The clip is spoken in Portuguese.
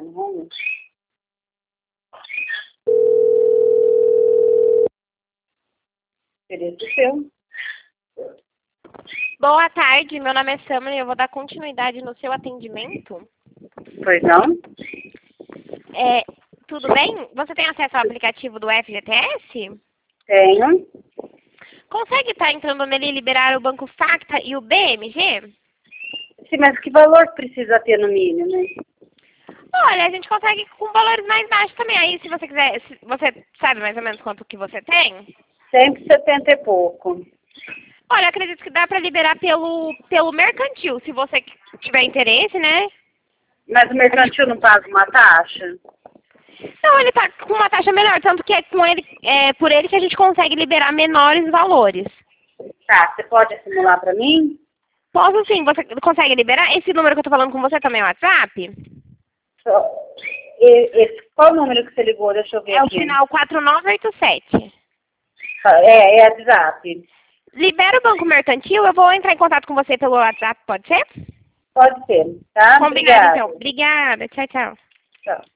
vendo. Vamos. Direito seu. Boa tarde, meu nome é Samara e eu vou dar continuidade no seu atendimento. Pois não? Tudo bem? Você tem acesso ao aplicativo do FGTS? Tenho. Consegue estar entrando nele e liberar o Banco Facta e o BMG? Sim, mas que valor precisa ter no mínimo? Olha, a gente consegue com valores mais baixos também. Aí, se você quiser, você sabe mais ou menos quanto que você tem? 170 e pouco. Olha, acredito que dá para liberar pelo mercantil, se você tiver interesse, né? Mas o mercantil não paga uma taxa? Não, ele tá com uma taxa melhor, tanto que é por ele que a gente consegue liberar menores valores. Tá, você pode simular para mim? Posso sim, você consegue liberar? Esse número que eu tô falando com você também é o WhatsApp? Qual o número que você ligou? Deixa eu ver É o aqui. final 4987. É WhatsApp. Libera o Banco Mercantil, eu vou entrar em contato com você pelo WhatsApp, pode ser? Pode ser, tá? Combinado Obrigada. então. Obrigada, tchau, tchau. Tchau.